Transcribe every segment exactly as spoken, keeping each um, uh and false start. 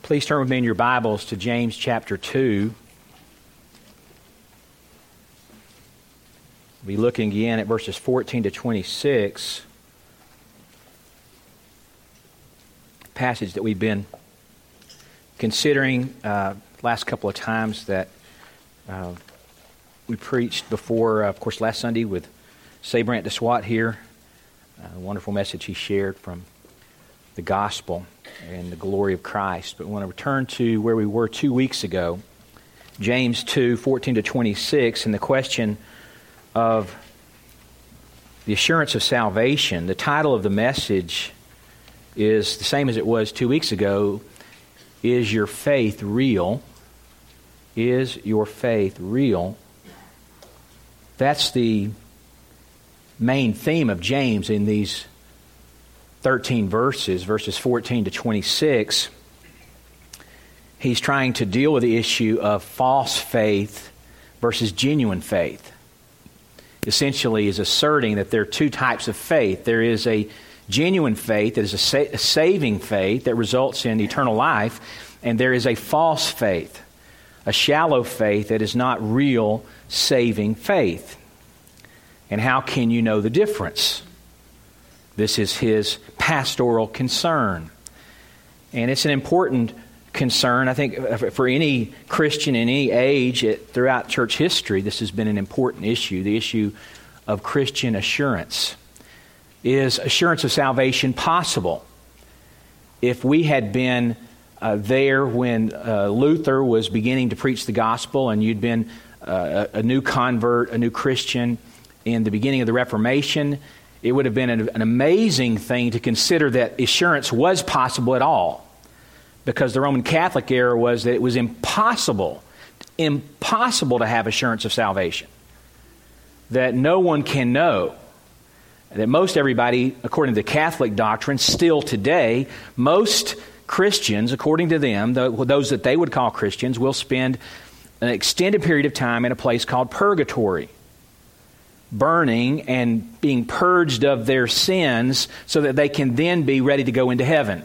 Please turn with me in your Bibles to James chapter two. We'll be looking again at verses fourteen to twenty-six. Passage that we've been considering uh, last couple of times that uh, we preached before, uh, of course, last Sunday with Sabrant DeSwat here. A wonderful message he shared from the gospel and the glory of Christ. But we want to return to where we were two weeks ago, James two, fourteen to twenty-six, and the question of the assurance of salvation. The title of the message is the same as it was two weeks ago. Is your faith real? Is your faith real? That's the main theme of James in these thirteen verses, verses fourteen to twenty-six. He's trying to deal with the issue of false faith versus genuine faith. Essentially, is asserting that there are two types of faith. There is a genuine faith that is a, sa- a saving faith that results in eternal life, and there is a false faith, a shallow faith that is not real saving faith. And how can you know the difference? This is his pastoral concern. And it's an important concern, I think, for any Christian in any age it, throughout church history. This has been an important issue, the issue of Christian assurance. Is assurance of salvation possible? If we had been uh, there when uh, Luther was beginning to preach the gospel and you'd been uh, a, a new convert, a new Christian in the beginning of the Reformation, it would have been an, an amazing thing to consider that assurance was possible at all. Because the Roman Catholic error was that it was impossible, impossible to have assurance of salvation. That no one can know. That most everybody, according to the Catholic doctrine, still today, most Christians, according to them, those that they would call Christians, will spend an extended period of time in a place called purgatory, burning and being purged of their sins so that they can then be ready to go into heaven.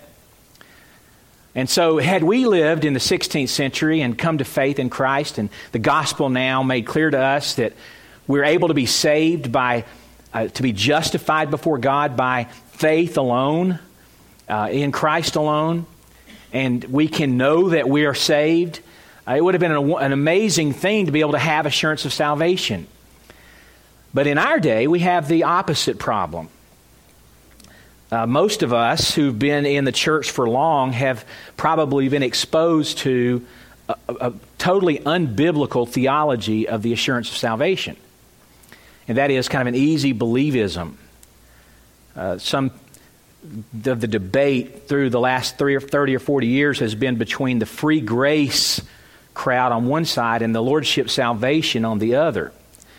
And so had we lived in the sixteenth century and come to faith in Christ, and the gospel now made clear to us that we're able to be saved by, uh, to be justified before God by faith alone, uh, in Christ alone, and we can know that we are saved, uh, it would have been an, an amazing thing to be able to have assurance of salvation. But in our day, we have the opposite problem. Uh, most of us who've been in the church for long have probably been exposed to a, a totally unbiblical theology of the assurance of salvation. And that is kind of an easy believism. Uh, some of the debate through the last three or thirty or forty years has been between the free grace crowd on one side and the lordship salvation on the other.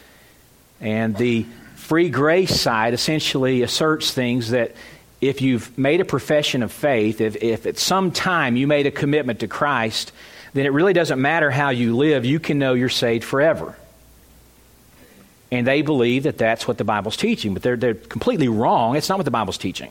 And the free grace side essentially asserts things that if you've made a profession of faith, if, if at some time you made a commitment to Christ, then it really doesn't matter how you live, you can know you're saved forever. And they believe that that's what the Bible's teaching, but they're, they're completely wrong. It's not what the Bible's teaching.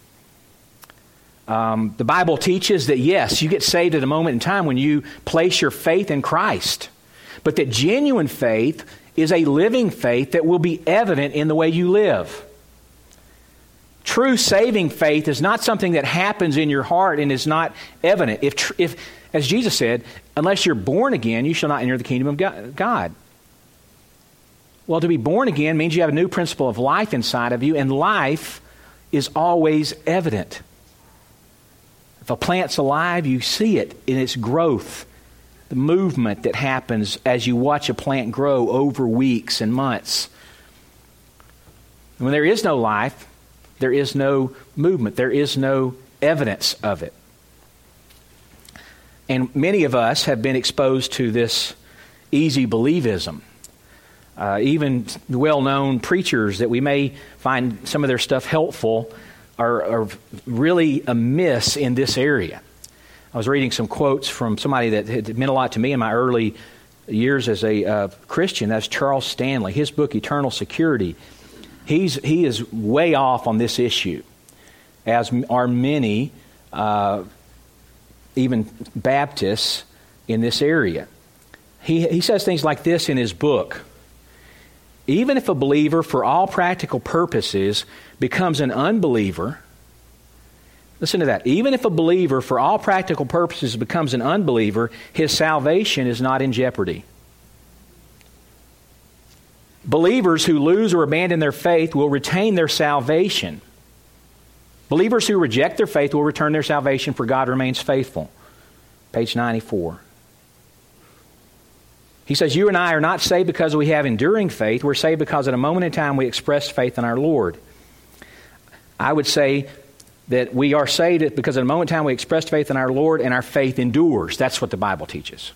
Um, the Bible teaches that, yes, you get saved at a moment in time when you place your faith in Christ, but that genuine faith is a living faith that will be evident in the way you live. True saving faith is not something that happens in your heart and is not evident. If, if, as Jesus said, unless you're born again, you shall not enter the kingdom of God. Well, to be born again means you have a new principle of life inside of you, and life is always evident. If a plant's alive, you see it in its growth. The movement that happens as you watch a plant grow over weeks and months. And when there is no life, there is no movement. There is no evidence of it. And many of us have been exposed to this easy believism. Uh, even well-known preachers that we may find some of their stuff helpful are, are really amiss in this area. I was reading some quotes from somebody that had meant a lot to me in my early years as a uh, Christian. That's Charles Stanley. His book, Eternal Security. He's he is way off on this issue, as are many uh, even Baptists in this area. He, he says things like this in his book. Even if a believer, for all practical purposes, becomes an unbeliever, listen to that. Even if a believer, for all practical purposes, becomes an unbeliever, his salvation is not in jeopardy. Believers who lose or abandon their faith will retain their salvation. Believers who reject their faith will return their salvation, for God remains faithful. Page ninety-four. He says, you and I are not saved because we have enduring faith. We're saved because at a moment in time we expressed faith in our Lord. I would say that we are saved because at a moment in time we expressed faith in our Lord, and our faith endures. That's what the Bible teaches.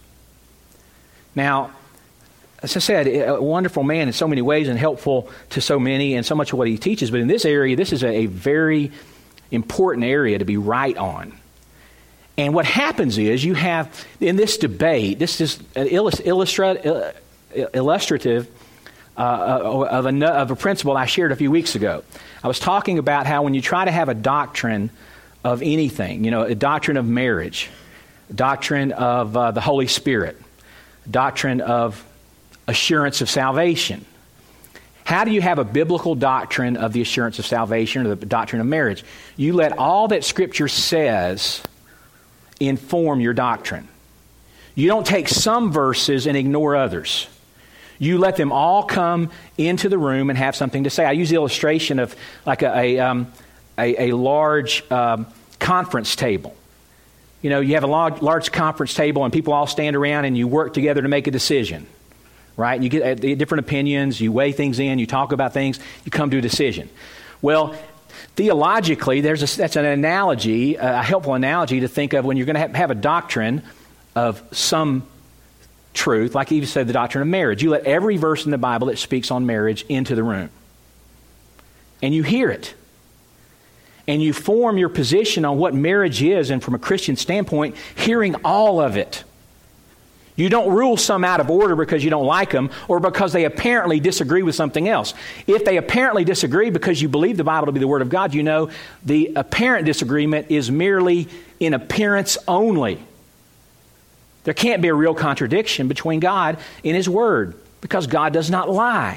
Now, as I said, a wonderful man in so many ways and helpful to so many and so much of what he teaches. But in this area, this is a, a very important area to be right on. And what happens is you have, in this debate, this is an illustra- illustrative uh, of, a, of a principle I shared a few weeks ago. I was talking about how when you try to have a doctrine of anything, you know, a doctrine of marriage, a doctrine of uh, the Holy Spirit, a doctrine of assurance of salvation. How do you have a biblical doctrine of the assurance of salvation or the doctrine of marriage? You let all that Scripture says inform your doctrine. You don't take some verses and ignore others. You let them all come into the room and have something to say. I use the illustration of like a, a, um, a, a large um, conference table. You know, you have a large, large conference table and people all stand around and you work together to make a decision. Right? You get different opinions, you weigh things in, you talk about things, you come to a decision. Well, theologically, there's a, that's an analogy, a helpful analogy to think of when you're going to have, have a doctrine of some truth, like you said, the doctrine of marriage. You let every verse in the Bible that speaks on marriage into the room. And you hear it. And you form your position on what marriage is, and from a Christian standpoint, hearing all of it. You don't rule some out of order because you don't like them or because they apparently disagree with something else. If they apparently disagree because you believe the Bible to be the Word of God, you know the apparent disagreement is merely in appearance only. There can't be a real contradiction between God and His Word because God does not lie.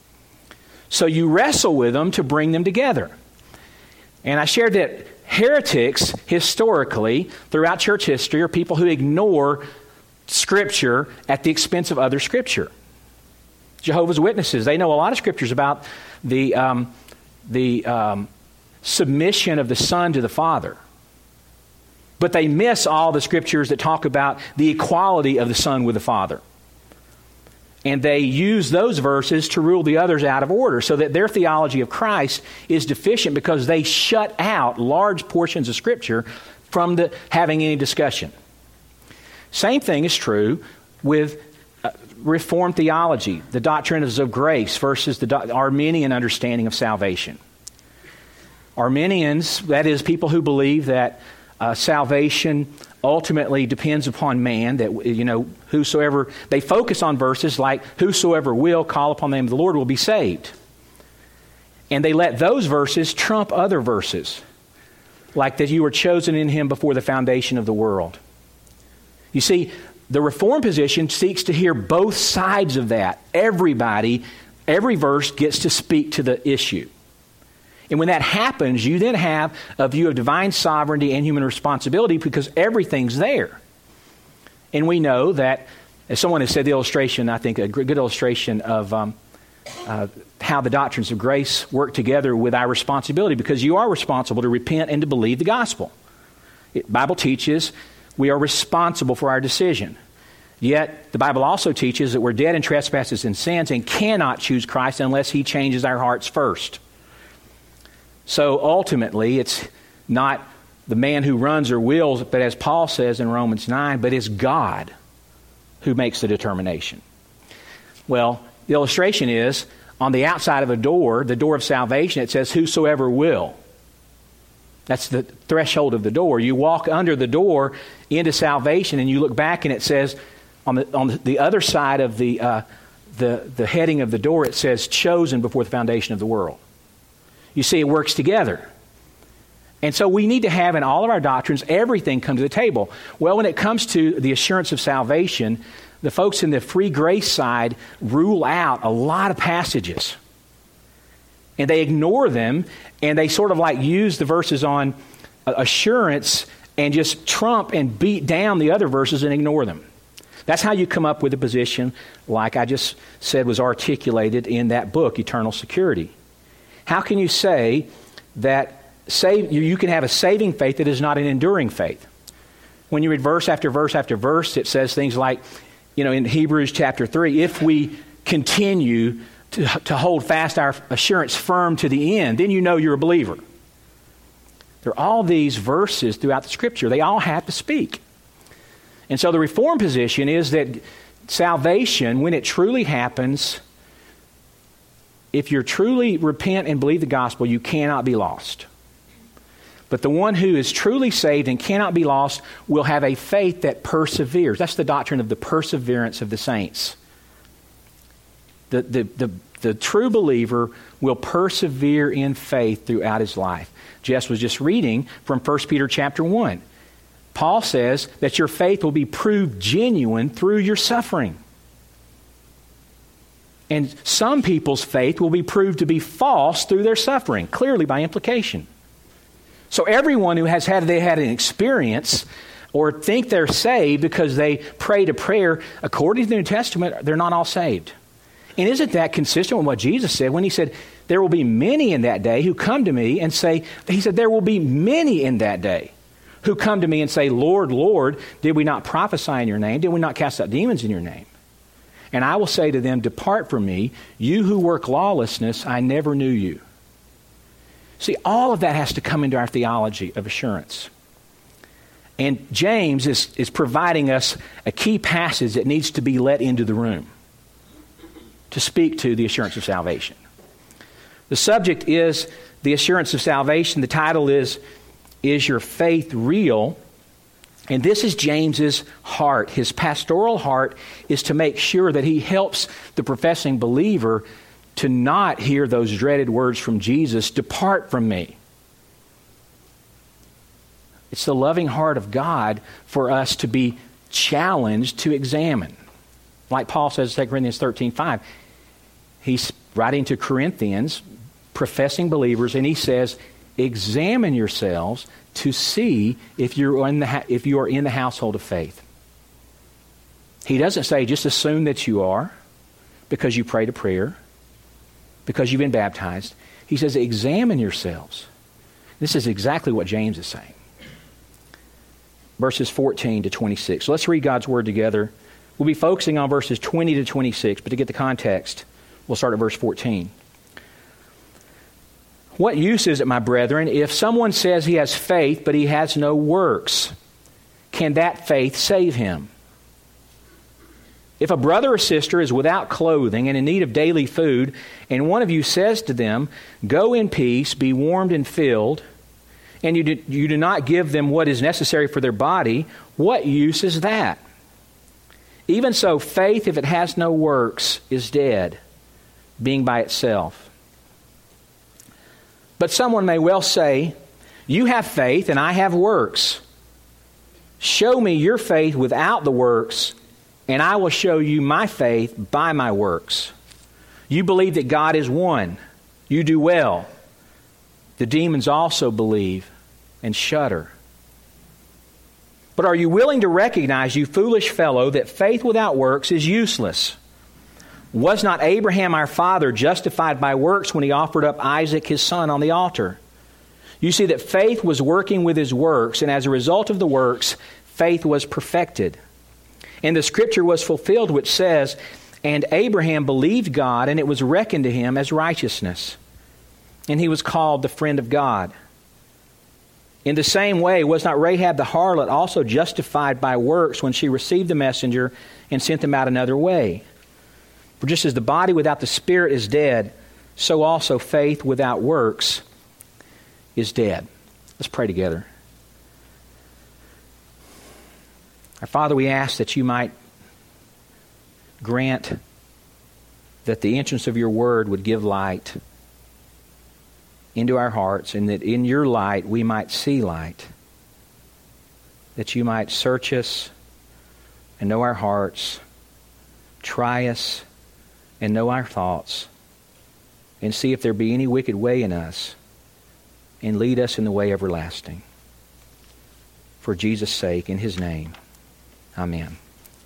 So you wrestle with them to bring them together. And I shared that heretics, historically, throughout church history, are people who ignore Scripture at the expense of other Scripture. Jehovah's Witnesses, they know a lot of Scriptures about the um, the um, submission of the Son to the Father. But they miss all the Scriptures that talk about the equality of the Son with the Father. And they use those verses to rule the others out of order, so that their theology of Christ is deficient because they shut out large portions of Scripture from the, having any discussion. Same thing is true with uh, Reformed theology, the doctrines of grace versus the do- Arminian understanding of salvation. Arminians, that is, people who believe that uh, salvation ultimately depends upon man, that, you know, whosoever, they focus on verses like, whosoever will call upon the name of the Lord will be saved. And they let those verses trump other verses, like that you were chosen in Him before the foundation of the world. You see, the Reformed position seeks to hear both sides of that. Everybody, every verse gets to speak to the issue. And when that happens, you then have a view of divine sovereignty and human responsibility because everything's there. And we know that, as someone has said, the illustration, I think a good illustration of um, uh, how the doctrines of grace work together with our responsibility, because you are responsible to repent and to believe the gospel. The Bible teaches we are responsible for our decision. Yet, the Bible also teaches that we're dead in trespasses and sins and cannot choose Christ unless He changes our hearts first. So, ultimately, it's not the man who runs or wills, but as Paul says in Romans nine, but it's God who makes the determination. Well, the illustration is, on the outside of a door, the door of salvation, it says, whosoever will. That's the threshold of the door. You walk under the door into salvation, and you look back, and it says on the on the other side of the uh, the the heading of the door, it says chosen before the foundation of the world. You see, it works together. And so we need to have in all of our doctrines, everything come to the table. Well, when it comes to the assurance of salvation, the folks in the free grace side rule out a lot of passages. And they ignore them, and they sort of like use the verses on assurance and just trump and beat down the other verses and ignore them. That's how you come up with a position like I just said was articulated in that book, Eternal Security. How can you say that save, you can have a saving faith that is not an enduring faith? When you read verse after verse after verse, it says things like, you know, in Hebrews chapter three, if we continue to, to hold fast our assurance firm to the end, then you know you're a believer. There are all these verses throughout the Scripture. They all have to speak. And so the Reformed position is that salvation, when it truly happens, if you truly repent and believe the gospel, you cannot be lost. But the one who is truly saved and cannot be lost will have a faith that perseveres. That's the doctrine of the perseverance of the saints. The, the, the, the true believer will persevere in faith throughout his life. Jess was just reading from First Peter chapter one. Paul says that your faith will be proved genuine through your suffering. And some people's faith will be proved to be false through their suffering, clearly by implication. So everyone who has had they had an experience or think they're saved because they prayed a prayer, according to the New Testament, they're not all saved. And isn't that consistent with what Jesus said when he said, there will be many in that day who come to me and say, he said, there will be many in that day who come to me and say, Lord, Lord, did we not prophesy in your name? Did we not cast out demons in your name? And I will say to them, depart from me, you who work lawlessness, I never knew you. See, all of that has to come into our theology of assurance. And James is, is providing us a key passage that needs to be let into the room to speak to the assurance of salvation. The subject is the assurance of salvation. The title is, Is Your Faith Real? And this is James's heart. His pastoral heart is to make sure that he helps the professing believer to not hear those dreaded words from Jesus, depart from me. It's the loving heart of God for us to be challenged to examine. Like Paul says in Second Corinthians thirteen five, he's writing to Corinthians, professing believers, and he says, examine yourselves to see if you're in the ha- if you are in the household of faith. He doesn't say just assume that you are because you prayed a prayer, because you've been baptized. He says examine yourselves. This is exactly what James is saying. Verses fourteen to twenty-six. So let's read God's Word together. We'll be focusing on verses twenty to twenty-six, but to get the context, we'll start at verse fourteen. What use is it, my brethren, if someone says he has faith, but he has no works? Can that faith save him? If a brother or sister is without clothing and in need of daily food, and one of you says to them, go in peace, be warmed and filled, and you do, you do not give them what is necessary for their body, what use is that? Even so, faith, if it has no works, is dead, being by itself. But someone may well say, you have faith and I have works. Show me your faith without the works, and I will show you my faith by my works. You believe that God is one. You do well. The demons also believe and shudder. But are you willing to recognize, you foolish fellow, that faith without works is useless? Was not Abraham our father justified by works when he offered up Isaac his son on the altar? You see that faith was working with his works, and as a result of the works, faith was perfected. And the scripture was fulfilled which says, and Abraham believed God, and it was reckoned to him as righteousness. And he was called the friend of God. In the same way, was not Rahab the harlot also justified by works when she received the messenger and sent them out another way? For just as the body without the spirit is dead, so also faith without works is dead. Let's pray together. Our Father, we ask that you might grant that the entrance of your word would give light, into our hearts, and that in your light we might see light, that you might search us and know our hearts, try us and know our thoughts, and see if there be any wicked way in us, and lead us in the way everlasting. For Jesus' sake, in His name, amen.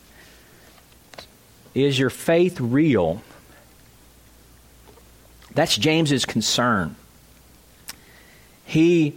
Is your faith real? That's James's concern. He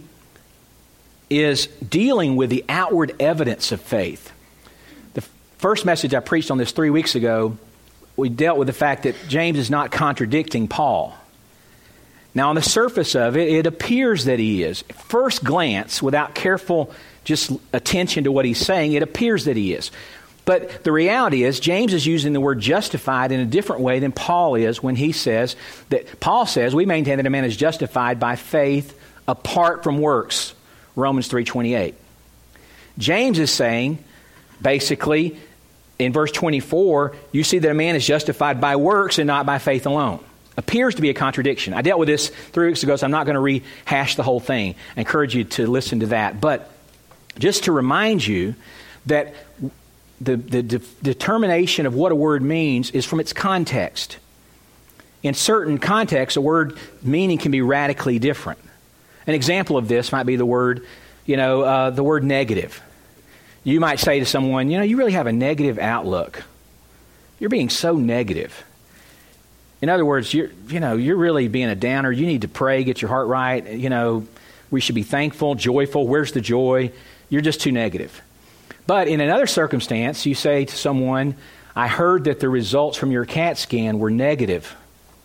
is dealing with the outward evidence of faith. The first message I preached on this three weeks ago, we dealt with the fact that James is not contradicting Paul. Now, on the surface of it, it appears that he is. At first glance, without careful just attention to what he's saying, it appears that he is. But the reality is, James is using the word justified in a different way than Paul is when he says that, Paul says, we maintain that a man is justified by faith apart from works, Romans three twenty-eight. James is saying, basically, in verse twenty-four, you see that a man is justified by works and not by faith alone. Appears to be a contradiction. I dealt with this three weeks ago, so I'm not going to rehash the whole thing. I encourage you to listen to that. But just to remind you that the, the de- determination of what a word means is from its context. In certain contexts, a word meaning can be radically different. An example of this might be the word, you know, uh, the word negative. You might say to someone, you know, you really have a negative outlook. You're being so negative. In other words, you're, you know, you're really being a downer. You need to pray, get your heart right. You know, we should be thankful, joyful. Where's the joy? You're just too negative. But in another circumstance, you say to someone, I heard that the results from your CAT scan were negative.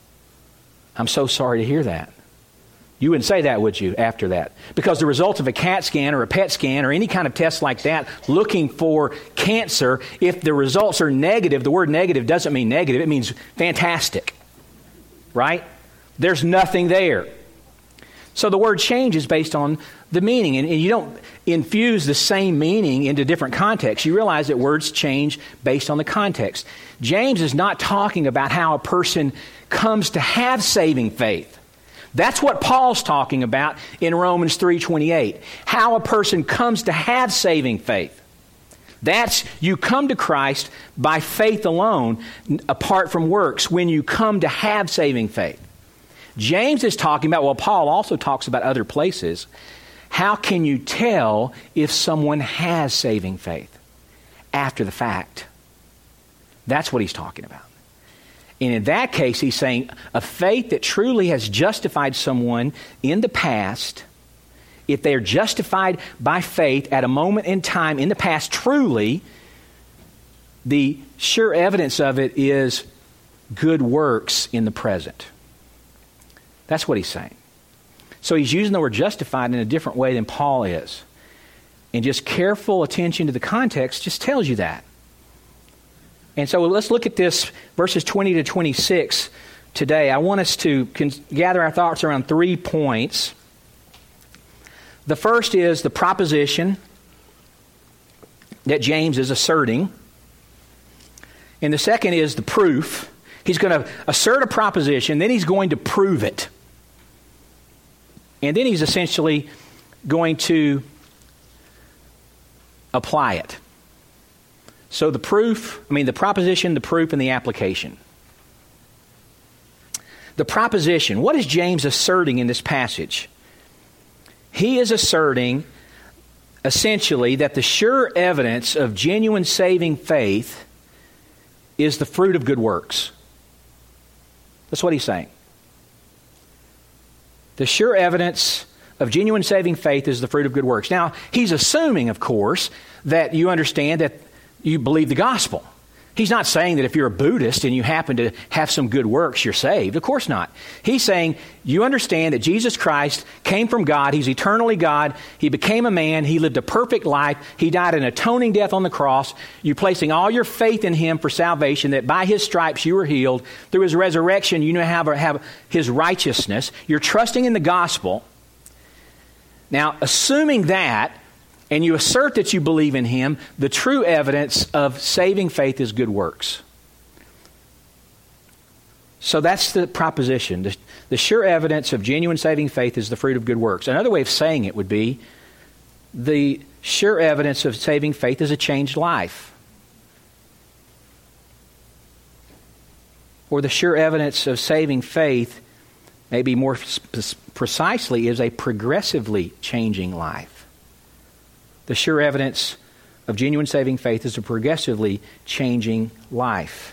I'm so sorry to hear that. You wouldn't say that, would you, after that? Because the result of a CAT scan or a PET scan or any kind of test like that looking for cancer, if the results are negative, the word negative doesn't mean negative. It means fantastic, right? There's nothing there. So the word changes based on the meaning. And you don't infuse the same meaning into different contexts. You realize that words change based on the context. James is not talking about how a person comes to have saving faith. That's what Paul's talking about in Romans three twenty-eight. How a person comes to have saving faith. That's, you come to Christ by faith alone, apart from works, when you come to have saving faith. James is talking about, well, Paul also talks about other places. How can you tell if someone has saving faith? After the fact. That's what he's talking about. And in that case, he's saying a faith that truly has justified someone in the past, if they are justified by faith at a moment in time in the past, truly, the sure evidence of it is good works in the present. That's what he's saying. So he's using the word justified in a different way than Paul is. And just careful attention to the context just tells you that. And so let's look at this, verses twenty to twenty-six today. I want us to con- gather our thoughts around three points. The first is the proposition that James is asserting. And the second is the proof. He's going to assert a proposition, then he's going to prove it. And then he's essentially going to apply it. So the proof, I mean the proposition, the proof, and the application. The proposition, what is James asserting in this passage? He is asserting essentially that the sure evidence of genuine saving faith is the fruit of good works. That's what he's saying. The sure evidence of genuine saving faith is the fruit of good works. Now, he's assuming, of course, that you understand that you believe the gospel. He's not saying that if you're a Buddhist and you happen to have some good works, you're saved. Of course not. He's saying you understand that Jesus Christ came from God. He's eternally God. He became a man. He lived a perfect life. He died an atoning death on the cross. You're placing all your faith in Him for salvation, that by His stripes you were healed. Through His resurrection, you now have, have His righteousness. You're trusting in the gospel. Now, assuming that, and you assert that you believe in Him, the true evidence of saving faith is good works. So that's the proposition. The, the sure evidence of genuine saving faith is the fruit of good works. Another way of saying it would be the sure evidence of saving faith is a changed life. Or the sure evidence of saving faith, maybe more sp- precisely, is a progressively changing life. The sure evidence of genuine saving faith is a progressively changing life.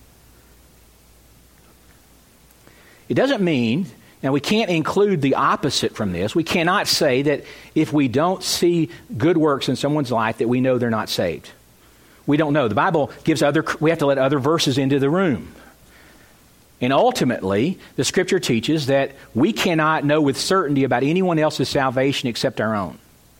It doesn't mean, now we can't include the opposite from this. We cannot say that if we don't see good works in someone's life that we know they're not saved. We don't know. The Bible gives other, we have to let other verses into the room. And ultimately, the Scripture teaches that we cannot know with certainty about anyone else's salvation except our own.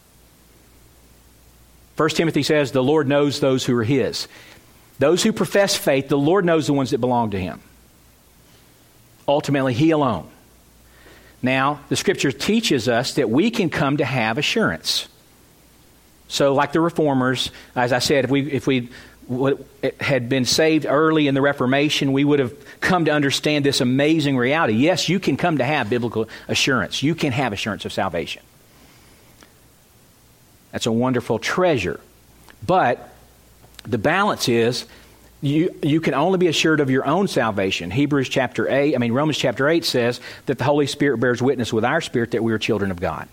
First Timothy says, the Lord knows those who are His. Those who profess faith, the Lord knows the ones that belong to Him. Ultimately, He alone. Now, the Scripture teaches us that we can come to have assurance. So, like the Reformers, as I said, if we if we had been saved early in the Reformation, we would have come to understand this amazing reality. Yes, you can come to have biblical assurance. You can have assurance of salvation. That's a wonderful treasure. But the balance is you you can only be assured of your own salvation. Hebrews chapter eight, I mean Romans chapter eight says that the Holy Spirit bears witness with our spirit that we are children of God.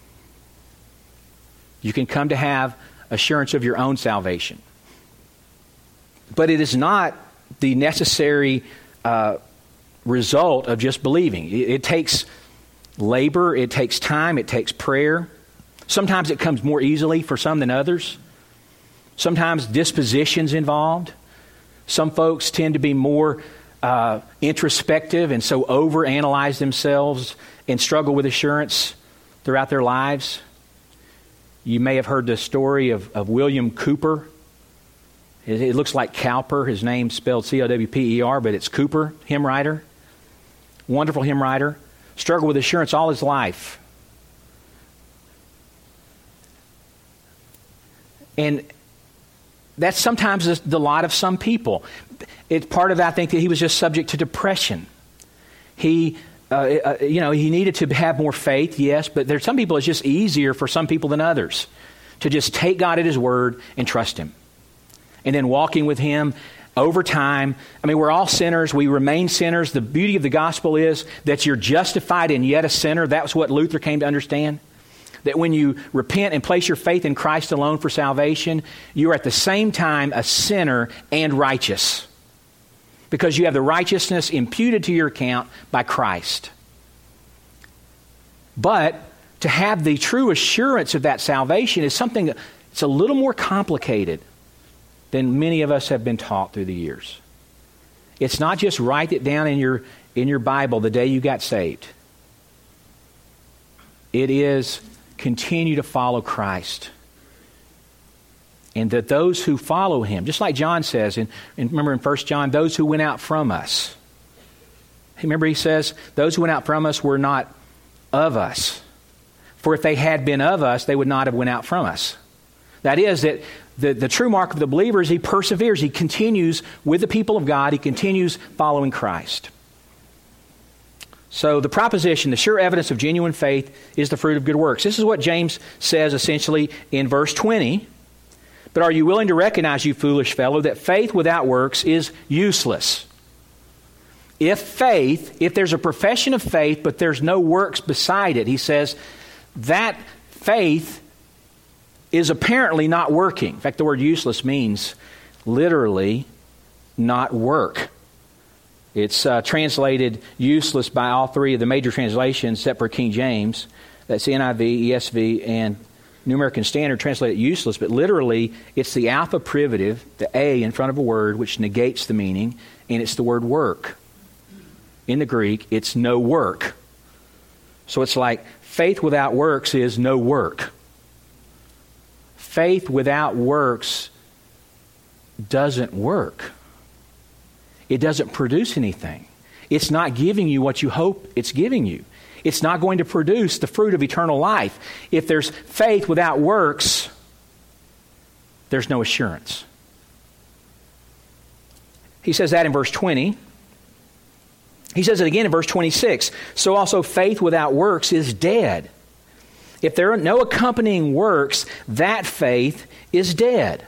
You can come to have assurance of your own salvation. But it is not the necessary uh, result of just believing. It, it takes labor, it takes time, it takes prayer. Sometimes it comes more easily for some than others. Sometimes disposition's involved. Some folks tend to be more uh, introspective and so overanalyze themselves and struggle with assurance throughout their lives. You may have heard the story of, of William Cowper. It, it looks like Cowper. His name's spelled C O W P E R, but it's Cooper, hymn writer. Wonderful hymn writer. Struggled with assurance all his life. And that's sometimes the lot of some people. It's part of that, I think, that he was just subject to depression. He, uh, uh, you know, he needed to have more faith, yes, but there's some people it's just easier for some people than others to just take God at His word and trust Him. And then walking with Him over time. I mean, we're all sinners. We remain sinners. The beauty of the gospel is that you're justified and yet a sinner. That's what Luther came to understand. That when you repent and place your faith in Christ alone for salvation, you are at the same time a sinner and righteous. Because you have the righteousness imputed to your account by Christ. But to have the true assurance of that salvation is something that's a little more complicated than many of us have been taught through the years. It's not just write it down in your in your Bible the day you got saved. It is continue to follow Christ. And that those who follow Him, just like John says, and, and remember in First John, those who went out from us. Remember he says, those who went out from us were not of us. For if they had been of us, they would not have went out from us. That is, that the, the true mark of the believer is he perseveres. He continues with the people of God. He continues following Christ. So the proposition, the sure evidence of genuine faith is the fruit of good works. This is what James says essentially in verse twenty. But are you willing to recognize, you foolish fellow, that faith without works is useless? If faith, if there's a profession of faith, but there's no works beside it, he says, that faith is apparently not working. In fact, the word useless means literally not work. It's uh, translated useless by all three of the major translations except for King James. That's N I V, E S V, and New American Standard translate it useless, but literally it's the alpha privative, the A in front of a word, which negates the meaning, and it's the word work. In the Greek, it's no work. So it's like faith without works is no work. Faith without works doesn't work. It doesn't produce anything. It's not giving you what you hope it's giving you. It's not going to produce the fruit of eternal life. If there's faith without works, there's no assurance. He says that in verse twenty. He says it again in verse twenty-six. So also faith without works is dead. If there are no accompanying works, that faith is dead.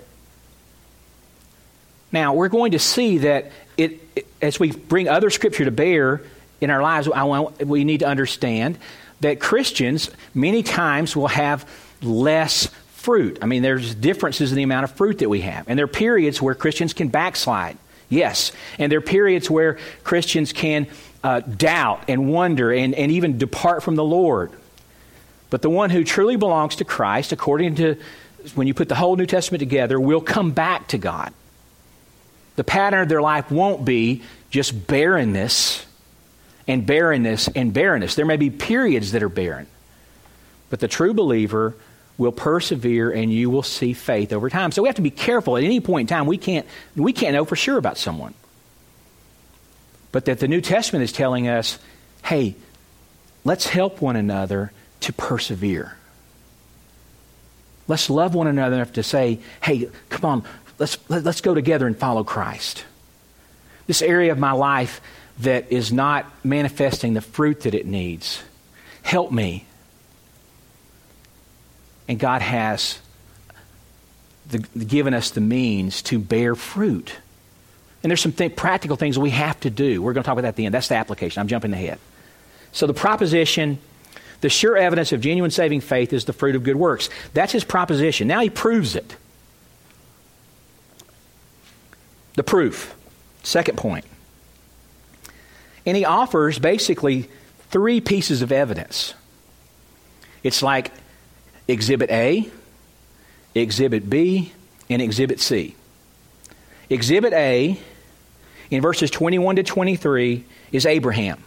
Now, we're going to see that it, it as we bring other Scripture to bear in our lives, I want, we need to understand that Christians many times will have less fruit. I mean, there's differences in the amount of fruit that we have. And there are periods where Christians can backslide. Yes. And there are periods where Christians can uh, doubt and wonder and, and even depart from the Lord. But the one who truly belongs to Christ, according to when you put the whole New Testament together, will come back to God. The pattern of their life won't be just barrenness and barrenness and barrenness. There may be periods that are barren. But the true believer will persevere and you will see faith over time. So we have to be careful. At any point in time, we can't, we can't know for sure about someone. But that the New Testament is telling us, hey, let's help one another to persevere. Let's love one another enough to say, hey, come on, let's, let's go together and follow Christ. This area of my life that is not manifesting the fruit that it needs, help me. And God has the, given us the means to bear fruit. And there's some th- practical things we have to do. We're going to talk about that at the end. That's the application. I'm jumping ahead. So the proposition, the sure evidence of genuine saving faith is the fruit of good works. That's his proposition. Now he proves it. The proof. Second point. And he offers basically three pieces of evidence. It's like Exhibit A, Exhibit B, and Exhibit C. Exhibit A, in verses twenty-one to twenty-three, is Abraham.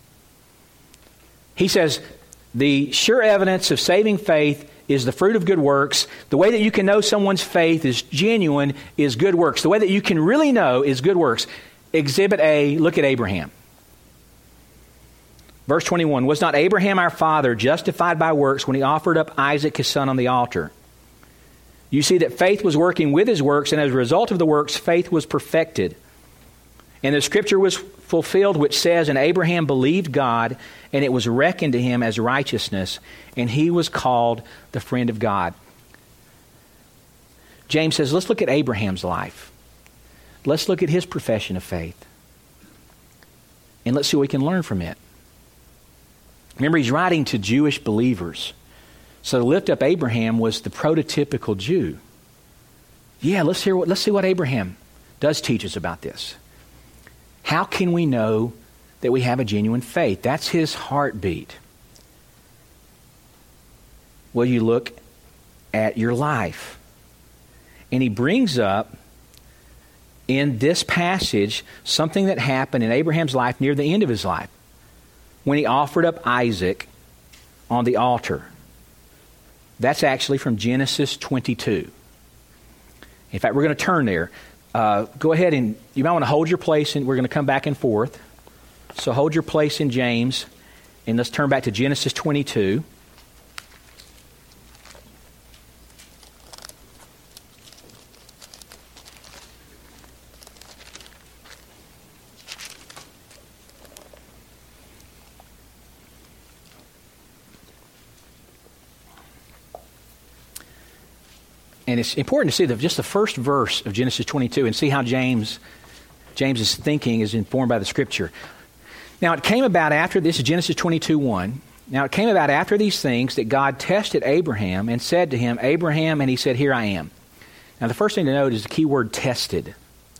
He says, the sure evidence of saving faith is the fruit of good works. The way that you can know someone's faith is genuine is good works. The way that you can really know is good works. Exhibit A, look at Abraham. Verse twenty-one, was not Abraham our father justified by works when he offered up Isaac his son on the altar? You see that faith was working with his works, and as a result of the works, faith was perfected. And the scripture was fulfilled, which says, and Abraham believed God, and it was reckoned to him as righteousness, and he was called the friend of God. James says, let's look at Abraham's life. Let's look at his profession of faith. And let's see what we can learn from it. Remember, he's writing to Jewish believers. So to lift up Abraham was the prototypical Jew. Yeah, let's hear what, let's see what Abraham does teach us about this. How can we know that we have a genuine faith? That's his heartbeat. Well, you look at your life. And he brings up in this passage something that happened in Abraham's life near the end of his life, when he offered up Isaac on the altar. That's actually from Genesis twenty-two. In fact, we're going to turn there. Uh, go ahead and you might want to hold your place, and we're going to come back and forth. So hold your place in James, and let's turn back to Genesis twenty-two. And it's important to see that just the first verse of Genesis twenty-two and see how James James's thinking is informed by the Scripture. Now, it came about after this, is Genesis twenty-two one. Now, it came about after these things that God tested Abraham and said to him, Abraham, and he said, here I am. Now, the first thing to note is the key word tested.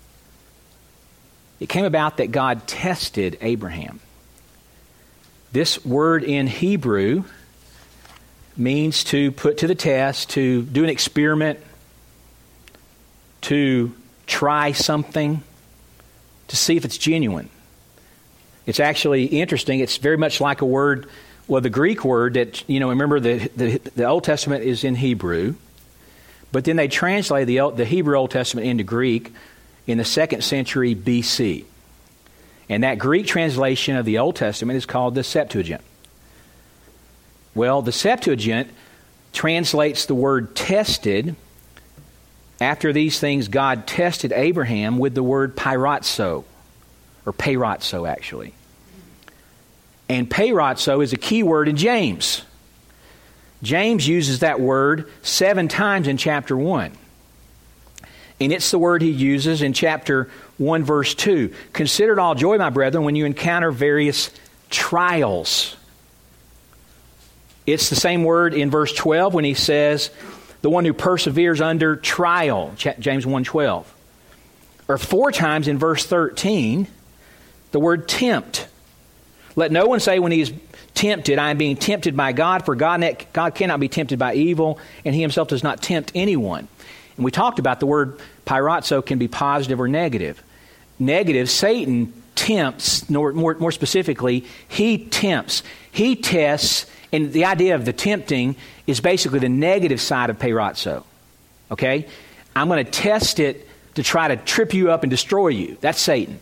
It came about that God tested Abraham. This word in Hebrew means to put to the test, to do an experiment, to try something, to see if it's genuine. It's actually interesting. It's very much like a word, well, the Greek word that, you know, remember the, the, the Old Testament is in Hebrew, but then they translate the, the Hebrew Old Testament into Greek in the second century B C. And that Greek translation of the Old Testament is called the Septuagint. Well, the Septuagint translates the word tested. After these things, God tested Abraham with the word pyrazzo, or perazzo, actually. And peirazo is a key word in James. James uses that word seven times in chapter one. And it's the word he uses in chapter one, verse two. Consider it all joy, my brethren, when you encounter various trials. It's the same word in verse twelve when he says, the one who perseveres under trial, James one twelve. Or four times in verse thirteen, the word tempt. Let no one say when he is tempted, I am being tempted by God, for God, God cannot be tempted by evil, and he himself does not tempt anyone. And we talked about the word peirazo can be positive or negative. Negative, Satan tempts, more, more, more specifically, he tempts. He tests, and the idea of the tempting is basically the negative side of peirazo. Okay? I'm going to test it to try to trip you up and destroy you. That's Satan.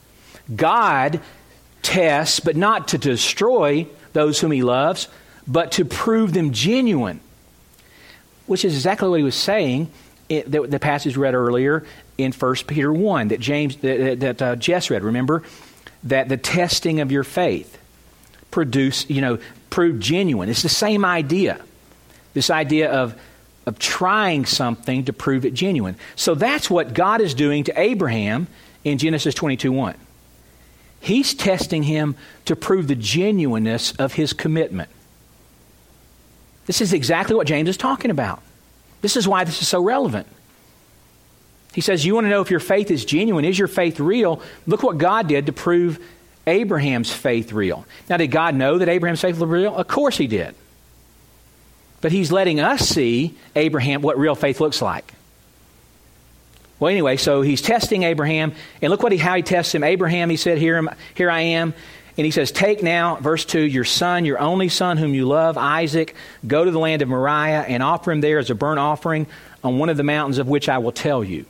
God tests, but not to destroy those whom he loves, but to prove them genuine. Which is exactly what he was saying in the, the passage read earlier in First Peter one that James that, that uh, Jess read. Remember that the testing of your faith produce, you know, prove genuine. It's the same idea. This idea of of trying something to prove it genuine. So that's what God is doing to Abraham in Genesis twenty-two one. He's testing him to prove the genuineness of his commitment. This is exactly what James is talking about. This is why this is so relevant. He says, you want to know if your faith is genuine, is your faith real? Look what God did to prove Abraham's faith real. Now, did God know that Abraham's faith was real? Of course he did. But he's letting us see Abraham, what real faith looks like. Well, anyway, so he's testing Abraham, and look what he, how he tests him. Abraham, he said, here, am, here I am. And he says, take now, verse two, your son, your only son whom you love, Isaac, go to the land of Moriah and offer him there as a burnt offering on one of the mountains of which I will tell you.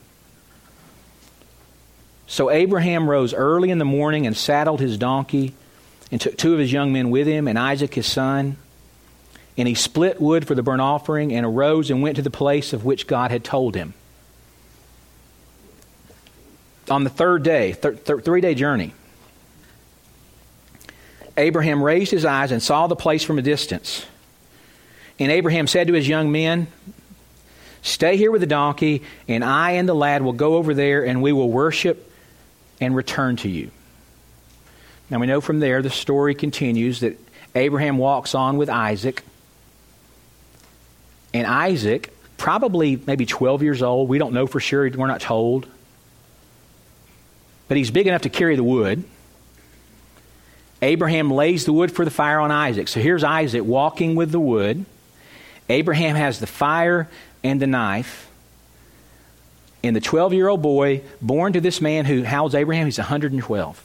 So Abraham rose early in the morning and saddled his donkey and took two of his young men with him and Isaac his son. And he split wood for the burnt offering and arose and went to the place of which God had told him. On the third day, th- th- three-day journey, Abraham raised his eyes and saw the place from a distance. And Abraham said to his young men, stay here with the donkey, and I and the lad will go over there, and we will worship and return to you. Now we know from there the story continues that Abraham walks on with Isaac. And Isaac, probably maybe twelve years old, we don't know for sure, we're not told. But he's big enough to carry the wood. Abraham lays the wood for the fire on Isaac. So here's Isaac walking with the wood. Abraham has the fire and the knife. And the twelve-year-old boy, born to this man who, how old's Abraham? He's one hundred twelve.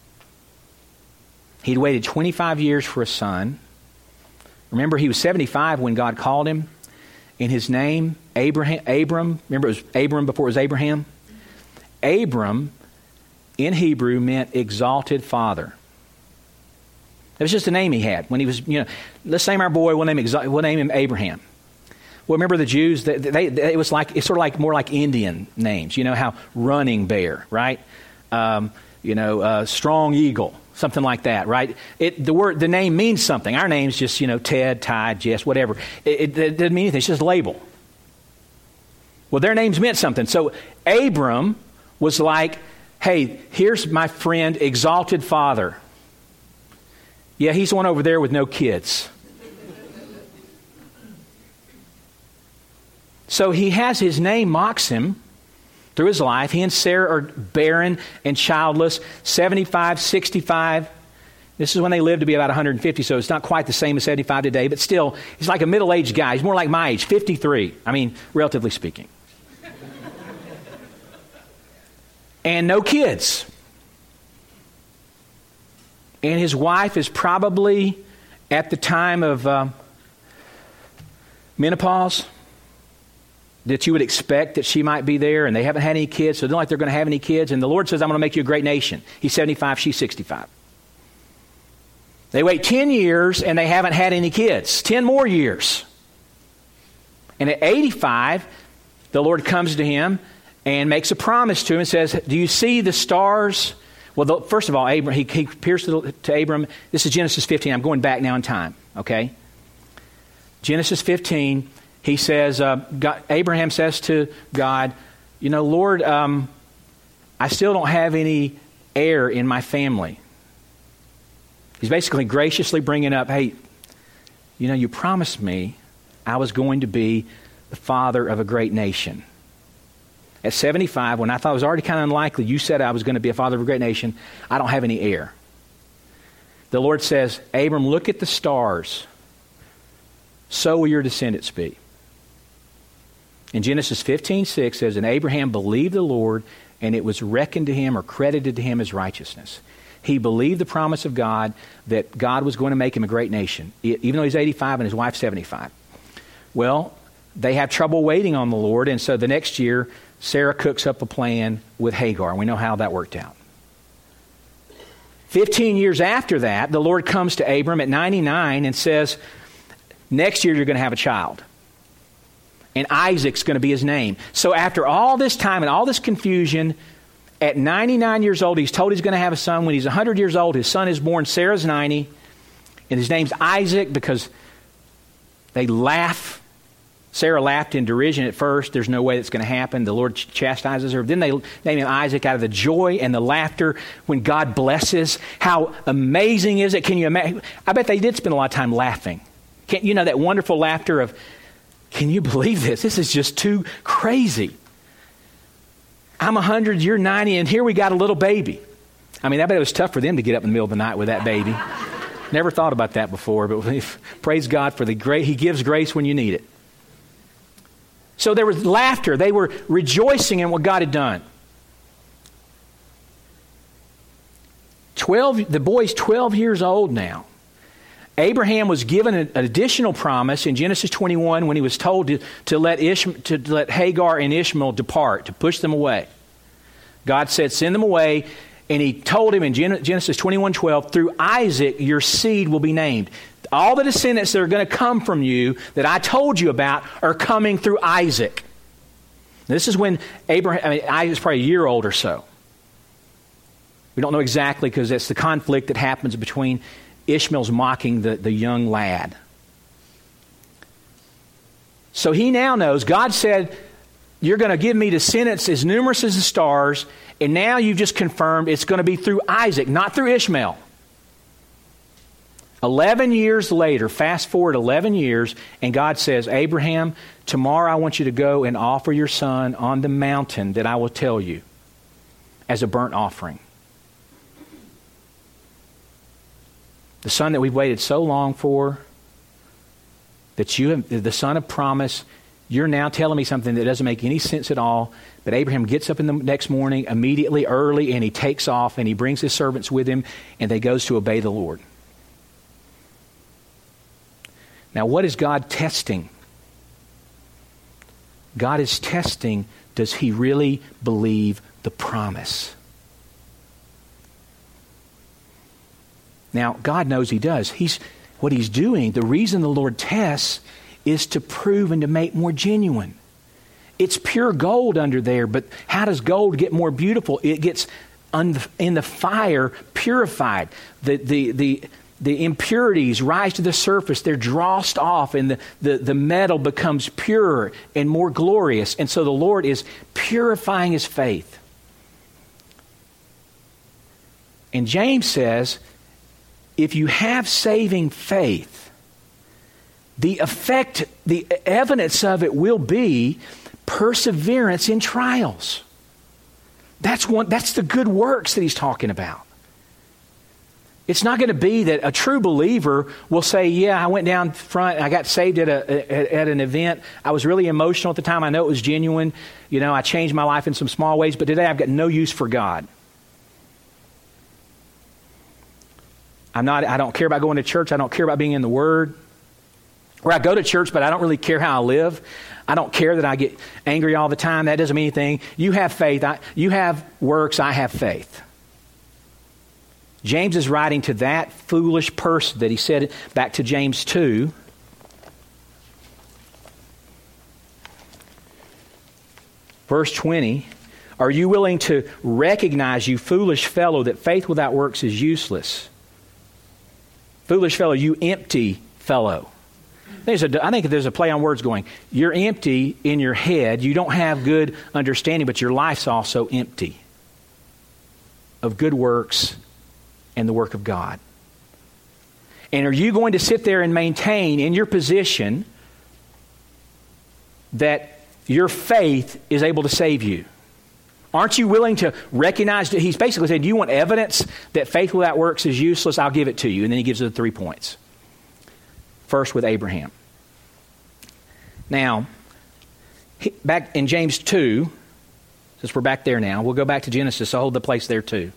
He'd waited twenty-five years for a son. Remember, he was seventy-five when God called him. In his name, Abraham, Abram, remember it was Abram before it was Abraham? Abram, in Hebrew, meant exalted father. It was just a name he had. When he was, you know, let's name our boy, we'll name, exalt, we'll name him Abraham. Well, remember the Jews, they, they, they, it was like, it's sort of like, more like Indian names. You know how running bear, right? Um, you know, uh, strong eagle, something like that, right? It, the word, the name means something. Our name's just, you know, Ted, Ty, Jess, whatever. It, it, it doesn't mean anything. It's just a label. Well, their names meant something. So Abram was like, hey, here's my friend, exalted father. Yeah, he's the one over there with no kids. So he has his name mocks him through his life. He and Sarah are barren and childless, seventy-five, sixty-five. This is when they lived to be about one hundred fifty, so it's not quite the same as seventy-five today, but still, he's like a middle-aged guy. He's more like my age, fifty-three. I mean, relatively speaking. And no kids. And his wife is probably at the time of uh, menopause that you would expect that she might be there, and they haven't had any kids, so they don't like they're going to have any kids. And the Lord says, I'm going to make you a great nation. He's seventy-five, she's sixty-five. They wait ten years, and they haven't had any kids. ten more years. And at eighty-five, the Lord comes to him and makes a promise to him and says, do you see the stars Well, the, first of all, Abram, he, he appears to, to Abram. This is Genesis fifteen. I'm going back now in time, okay? Genesis fifteen, he says, uh, God, Abraham says to God, you know, Lord, um, I still don't have any heir in my family. He's basically graciously bringing up, hey, you know, you promised me I was going to be the father of a great nation. At seventy-five, when I thought it was already kind of unlikely, you said I was going to be a father of a great nation. I don't have any heir. The Lord says, Abram, look at the stars. So will your descendants be. In Genesis fifteen six says, and Abraham believed the Lord, and it was reckoned to him or credited to him as righteousness. He believed the promise of God that God was going to make him a great nation, even though he's eighty-five and his wife's seventy-five. Well, they have trouble waiting on the Lord, and so the next year, Sarah cooks up a plan with Hagar. We know how that worked out. Fifteen years after that, the Lord comes to Abram at ninety-nine and says, next year you're going to have a child. And Isaac's going to be his name. So after all this time and all this confusion, at ninety-nine years old, he's told he's going to have a son. When he's one hundred years old, his son is born. Sarah's ninety. And his name's Isaac because they laugh. Sarah laughed in derision at first. There's no way that's going to happen. The Lord chastises her. Then they name him Isaac out of the joy and the laughter when God blesses. How amazing is it? Can you imagine? I bet they did spend a lot of time laughing. Can't you know that wonderful laughter of, can you believe this? This is just too crazy. I'm one hundred, you're ninety, and here we got a little baby. I mean, I bet it was tough for them to get up in the middle of the night with that baby. Never thought about that before, but praise God for the grace. He gives grace when you need it. So there was laughter. They were rejoicing in what God had done. Twelve, the boy's twelve years old now. Abraham was given an additional promise in Genesis twenty-one when he was told to, to, let Ishma, to let Hagar and Ishmael depart, to push them away. God said, send them away. And he told him in Genesis twenty-one twelve, through Isaac your seed will be named. All the descendants that are going to come from you that I told you about are coming through Isaac. This is when Abraham, I mean, Isaac's probably a year old or so. We don't know exactly because that's the conflict that happens between Ishmael's mocking the, the young lad. So he now knows, God said, you're going to give me descendants as numerous as the stars, and now you've just confirmed it's going to be through Isaac, not through Ishmael. Eleven years later, fast forward eleven years, and God says, Abraham, tomorrow I want you to go and offer your son on the mountain that I will tell you as a burnt offering. The son that we've waited so long for, that you have, the son of promise, you're now telling me something that doesn't make any sense at all. But Abraham gets up in the next morning, immediately early, and he takes off, and he brings his servants with him, and they goes to obey the Lord. Now, what is God testing? God is testing, does he really believe the promise? Now, God knows he does. He's what he's doing, the reason the Lord tests is to prove and to make more genuine. It's pure gold under there, but how does gold get more beautiful? It gets un- in the fire purified. The, the, the, the impurities rise to the surface. They're drossed off, and the, the, the metal becomes purer and more glorious. And so the Lord is purifying his faith. And James says, if you have saving faith, the effect, the evidence of it will be perseverance in trials. That's one. That's the good works that he's talking about. It's not going to be that a true believer will say, yeah, I went down front, I got saved at a at, at an event. I was really emotional at the time. I know it was genuine. You know, I changed my life in some small ways, but today I've got no use for God. I'm not, I don't care about going to church. I don't care about being in the Word. Or I go to church, but I don't really care how I live. I don't care that I get angry all the time. That doesn't mean anything. You have faith. I, you have works. I have faith. James is writing to that foolish person that he said back to James two. Verse twenty. Are you willing to recognize, you foolish fellow, that faith without works is useless? Foolish fellow, you empty fellow. There's a, I think there's a play on words going. You're empty in your head. You don't have good understanding, but your life's also empty of good works and the work of God. And are you going to sit there and maintain in your position that your faith is able to save you? Aren't you willing to recognize that he's basically saying, do you want evidence that faith without works is useless? I'll give it to you. And then he gives it the three points. First with Abraham. Now, back in James two, since we're back there now, we'll go back to Genesis. I'll hold the place there too.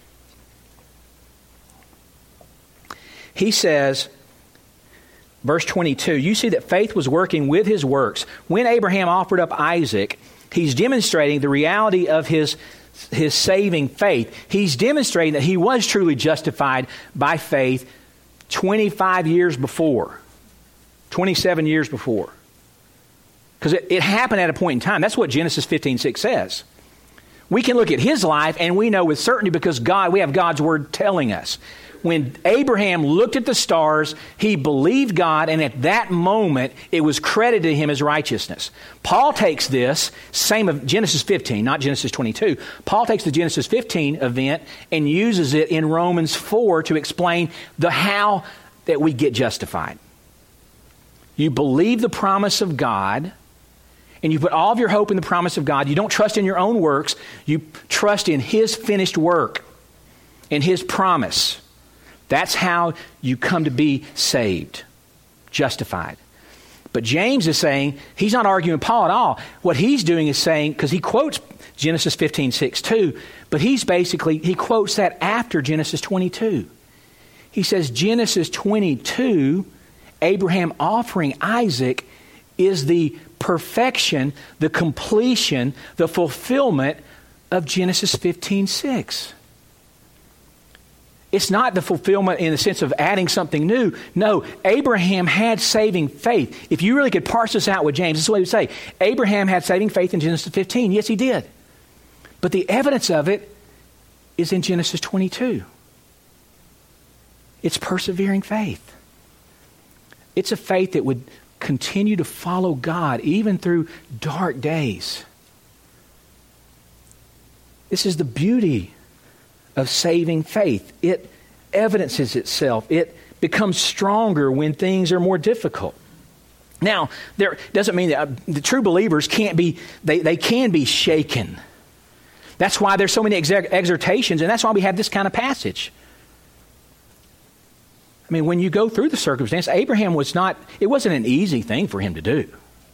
He says, verse twenty-two, you see that faith was working with his works. When Abraham offered up Isaac, he's demonstrating the reality of his, his saving faith. He's demonstrating that he was truly justified by faith twenty-five years before, twenty-seven years before. Because it, it happened at a point in time. That's what Genesis fifteen six says. We can look at his life and we know with certainty because God, we have God's word telling us. When Abraham looked at the stars, he believed God, and at that moment, it was credited to him as righteousness. Paul takes this, same of Genesis fifteen, not Genesis twenty-two. Paul takes the Genesis fifteen event and uses it in Romans four to explain the how that we get justified. You believe the promise of God, and you put all of your hope in the promise of God. You don't trust in your own works. You trust in his finished work, in his promise. That's how you come to be saved, justified. But James is saying, he's not arguing Paul at all. What he's doing is saying, because he quotes Genesis fifteen six too, but he's basically, he quotes that after Genesis twenty-two. He says Genesis twenty-two, Abraham offering Isaac, is the perfection, the completion, the fulfillment of Genesis fifteen six. It's not the fulfillment in the sense of adding something new. No, Abraham had saving faith. If you really could parse this out with James, this is what he would say. Abraham had saving faith in Genesis fifteen. Yes, he did. But the evidence of it is in Genesis twenty-two. It's persevering faith. It's a faith that would continue to follow God even through dark days. This is the beauty of saving faith. It evidences itself. It becomes stronger when things are more difficult. Now, there doesn't mean that uh, the true believers can't be, they, they can be shaken. That's why there's so many exer- exhortations, and that's why we have this kind of passage. I mean, when you go through the circumstance, Abraham was not, it wasn't an easy thing for him to do.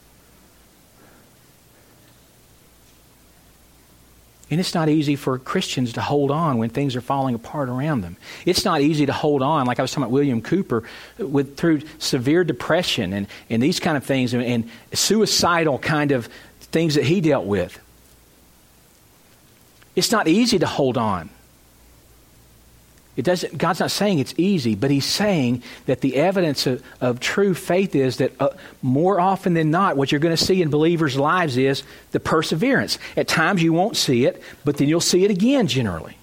And it's not easy for Christians to hold on when things are falling apart around them. It's not easy to hold on, like I was talking about William Cooper, with through severe depression and, and these kind of things and, and suicidal kind of things that he dealt with. It's not easy to hold on. It doesn't. God's not saying it's easy, but he's saying that the evidence of, of true faith is that uh, more often than not, what you're going to see in believers' lives is the perseverance. At times you won't see it, but then you'll see it again generally.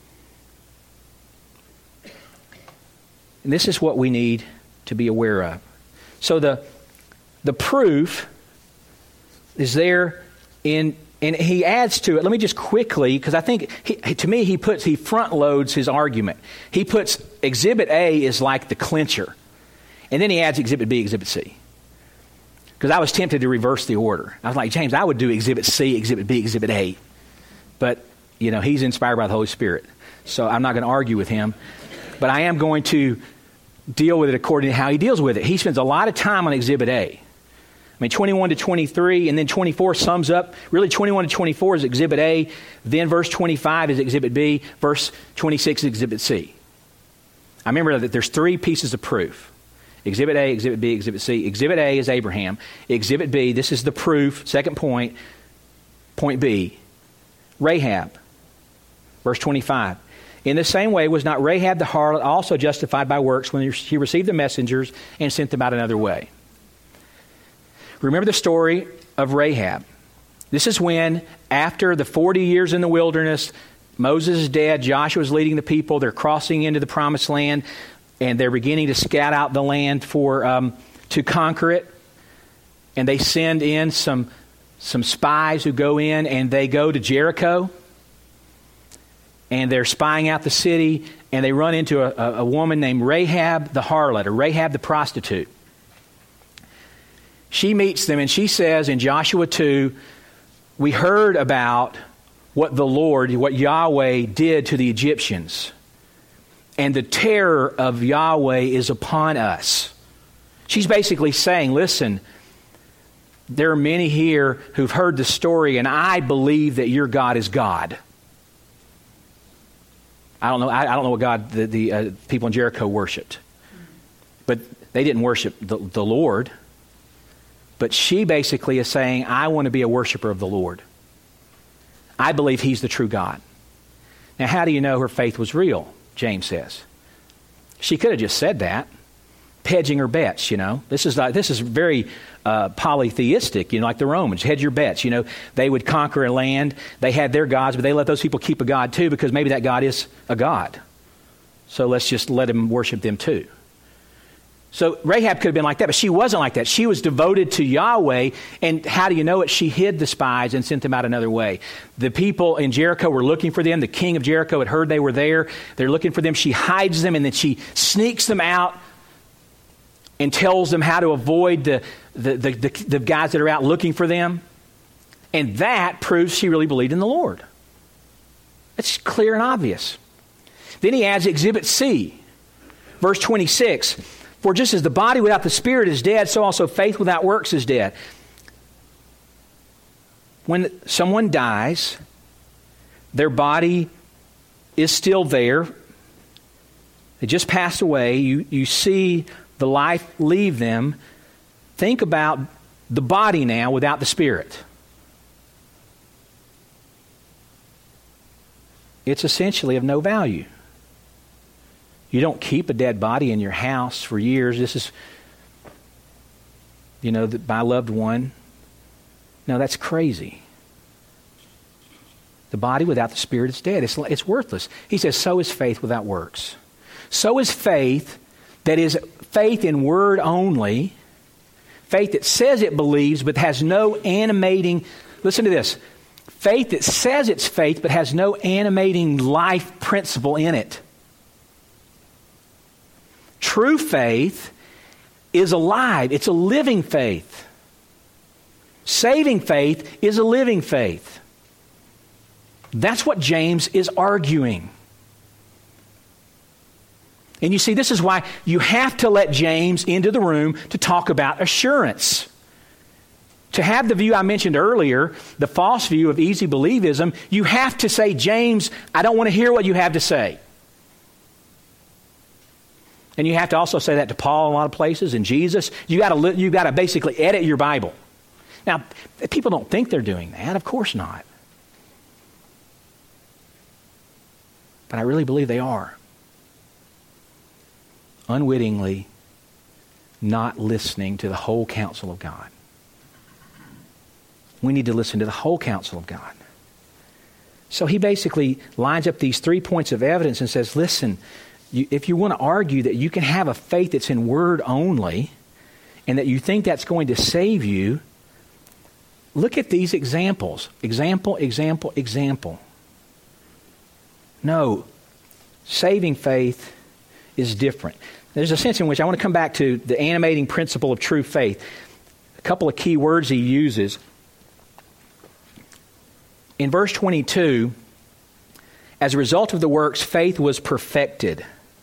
And this is what we need to be aware of. So the the proof is there in. And he adds to it, let me just quickly, because I think, he, to me, he puts, he front loads his argument. He puts Exhibit A is like the clincher. And then he adds Exhibit B, Exhibit C. Because I was tempted to reverse the order. I was like, James, I would do Exhibit C, Exhibit B, Exhibit A. But, you know, he's inspired by the Holy Spirit. So I'm not going to argue with him. But I am going to deal with it according to how he deals with it. He spends a lot of time on Exhibit A. I mean, twenty-one to twenty-three, and then twenty-four sums up. Really, twenty-one to twenty-four is Exhibit A. Then verse twenty-five is Exhibit B. Verse twenty-six is Exhibit C. I remember that there's three pieces of proof. Exhibit A, Exhibit B, Exhibit C. Exhibit A is Abraham. Exhibit B, this is the proof. Second point, point B, Rahab. Verse twenty-five. In the same way, was not Rahab the harlot also justified by works when she received the messengers and sent them out another way? Remember the story of Rahab. This is when, after the forty years in the wilderness, Moses is dead, Joshua's leading the people, they're crossing into the promised land, and they're beginning to scout out the land for um, to conquer it. And they send in some, some spies who go in, and they go to Jericho, and they're spying out the city, and they run into a, a, a woman named Rahab the harlot, or Rahab the prostitute. She meets them, and she says in Joshua two, we heard about what the Lord, what Yahweh did to the Egyptians. And the terror of Yahweh is upon us. She's basically saying, listen, there are many here who've heard the story, and I believe that your God is God. I don't know. I, I don't know what God the, the uh, people in Jericho worshipped, but they didn't worship the, the Lord. But she basically is saying, I want to be a worshiper of the Lord. I believe He's the true God. Now, how do you know her faith was real? James says. She could have just said that, hedging her bets. You know, this is like, this is very uh, polytheistic. You know, like the Romans, hedge your bets. You know, they would conquer a land. They had their gods, but they let those people keep a god too, because maybe that god is a god. So let's just let them worship them too. So Rahab could have been like that, but she wasn't like that. She was devoted to Yahweh, and how do you know it? She hid the spies and sent them out another way. The people in Jericho were looking for them. The king of Jericho had heard they were there. They're looking for them. She hides them, and then she sneaks them out and tells them how to avoid the, the, the, the, the guys that are out looking for them. And that proves she really believed in the Lord. It's clear and obvious. Then he adds Exhibit C, verse twenty-six. For just as the body without the spirit is dead, so also faith without works is dead. When someone dies, their body is still there. They just passed away. You, you see the life leave them. Think about the body now without the spirit. It's essentially of no value. You don't keep a dead body in your house for years. This is, you know, the, my loved one. No, that's crazy. The body without the spirit is dead. It's, it's worthless. He says, so is faith without works. So is faith that is faith in word only. Faith that says it believes but has no animating, listen to this. Faith that says it's faith but has no animating life principle in it. True faith is alive. It's a living faith. Saving faith is a living faith. That's what James is arguing. And you see, this is why you have to let James into the room to talk about assurance. To have the view I mentioned earlier, the false view of easy believism, you have to say, James, I don't want to hear what you have to say. And you have to also say that to Paul in a lot of places, and Jesus. You got to you got to basically edit your Bible. Now, people don't think they're doing that. Of course not. But I really believe they are. Unwittingly not listening to the whole counsel of God. We need to listen to the whole counsel of God. So he basically lines up these three points of evidence and says, listen, You, if you want to argue that you can have a faith that's in word only and that you think that's going to save you, look at these examples. Example, example, example. No, saving faith is different. There's a sense in which I want to come back to the animating principle of true faith. A couple of key words he uses. In verse twenty-two, as a result of the works, faith was perfected.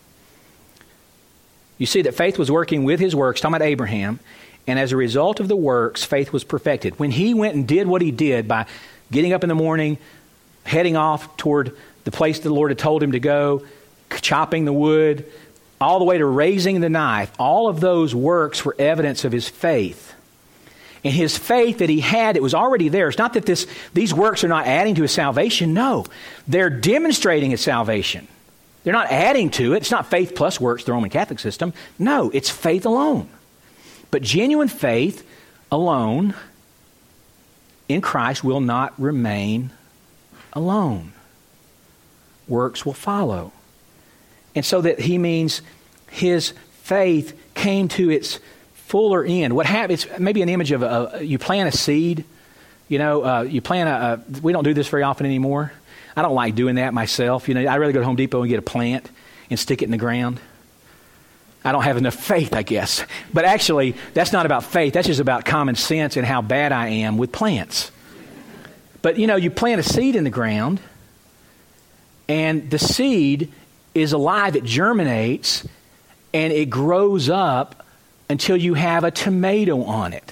You see that faith was working with his works, talking about Abraham, and as a result of the works, faith was perfected. When he went and did what he did by getting up in the morning, heading off toward the place the Lord had told him to go, chopping the wood, all the way to raising the knife, all of those works were evidence of his faith. And his faith that he had, it was already there. It's not that this these works are not adding to his salvation. No, they're demonstrating his salvation. They're not adding to it. It's not faith plus works, the Roman Catholic system. No, it's faith alone. But genuine faith alone in Christ will not remain alone. Works will follow. And so that he means his faith came to its fuller end. What happens, maybe an image of a, you plant a seed, you know, uh, you plant a, a, we don't do this very often anymore. I don't like doing that myself. You know, I'd rather go to Home Depot and get a plant and stick it in the ground. I don't have enough faith, I guess. But actually, that's not about faith. That's just about common sense and how bad I am with plants. But, you know, you plant a seed in the ground, and the seed is alive. It germinates, and it grows up until you have a tomato on it.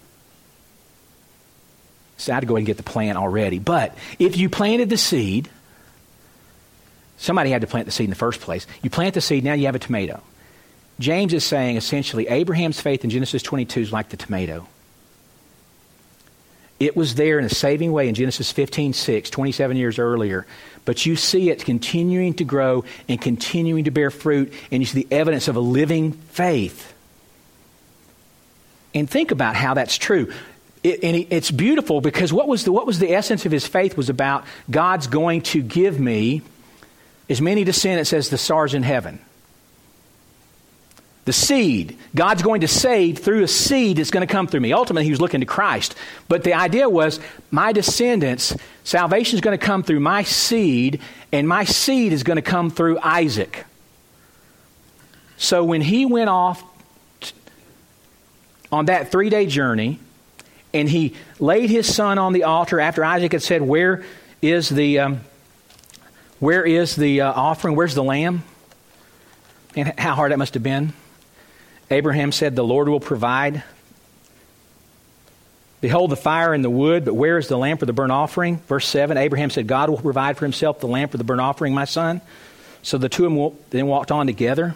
So I had to go ahead and get the plant already. But if you planted the seed, somebody had to plant the seed in the first place. You plant the seed, now you have a tomato. James is saying, essentially, Abraham's faith in Genesis twenty-two is like the tomato. It was there in a saving way in Genesis fifteen six, twenty-seven years earlier. But you see it continuing to grow and continuing to bear fruit, and you see the evidence of a living faith. And think about how that's true. It, and it's beautiful because what was the what was the essence of his faith was about God's going to give me as many descendants as the stars in heaven. The seed. God's going to save through a seed that's going to come through me. Ultimately, he was looking to Christ. But the idea was, my descendants, salvation is going to come through my seed, and my seed is going to come through Isaac. So when he went off t- on that three-day journey, and he laid his son on the altar after Isaac had said, where is the, um, where is the uh, offering? Where's the lamb? And how hard that must have been. Abraham said, the Lord will provide. Behold the fire and the wood, but where is the lamb for the burnt offering? Verse seven, Abraham said, God will provide for himself the lamb for the burnt offering, my son. So the two of them then walked on together.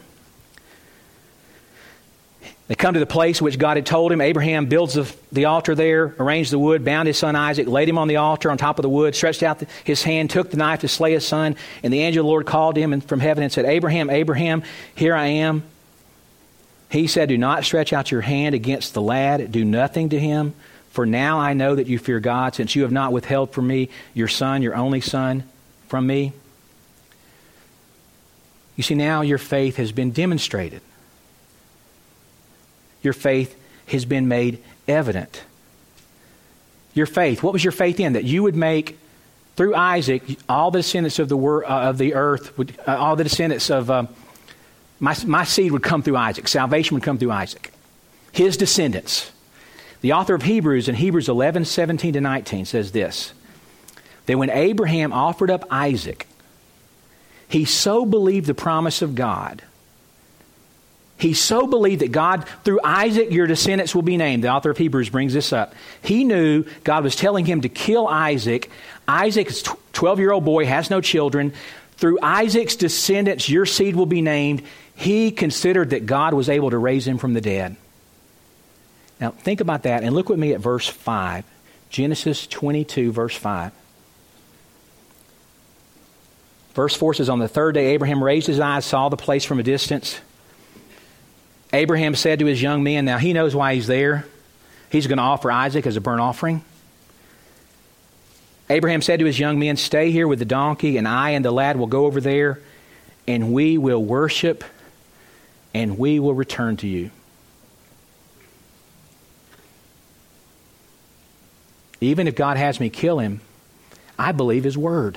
They come to the place which God had told him. Abraham builds the, the altar there, arranged the wood, bound his son Isaac, laid him on the altar on top of the wood, stretched out the, his hand, took the knife to slay his son. And the angel of the Lord called to him from heaven and said, Abraham, Abraham, here I am. He said, do not stretch out your hand against the lad. Do nothing to him. For now I know that you fear God, since you have not withheld from me your son, your only son, from me. You see, now your faith has been demonstrated. Your faith has been made evident. Your faith, what was your faith in? That you would make, through Isaac, all the descendants of the wor- uh, of the earth, would, uh, all the descendants of... Uh, My, my seed would come through Isaac. Salvation would come through Isaac. His descendants. The author of Hebrews in Hebrews eleven, seventeen to nineteen says this, that when Abraham offered up Isaac, he so believed the promise of God. He so believed that God, through Isaac, your descendants will be named. The author of Hebrews brings this up. He knew God was telling him to kill Isaac. Isaac is a twelve-year-old boy, has no children. Through Isaac's descendants, your seed will be named. He considered that God was able to raise him from the dead. Now, think about that and look with me at verse five. Genesis twenty-two, verse five. Verse four says, on the third day, Abraham raised his eyes, saw the place from a distance. Abraham said to his young men, now he knows why he's there. He's going to offer Isaac as a burnt offering. Abraham said to his young men, stay here with the donkey, and I and the lad will go over there, and we will worship, and we will return to you. Even if God has me kill him, I believe his word.